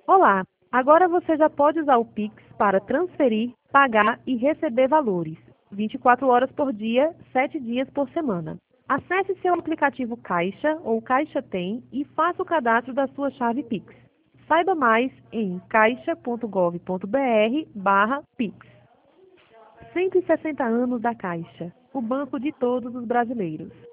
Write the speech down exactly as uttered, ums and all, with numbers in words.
Olá! Agora você já pode usar o Pix para transferir, pagar e receber valores, vinte e quatro horas por dia, sete dias por semana. Acesse seu aplicativo Caixa ou Caixa Tem e faça o cadastro da sua chave Pix. Saiba mais em caixa ponto gov ponto br barra Pix. cento e sessenta anos da Caixa, o banco de todos os brasileiros.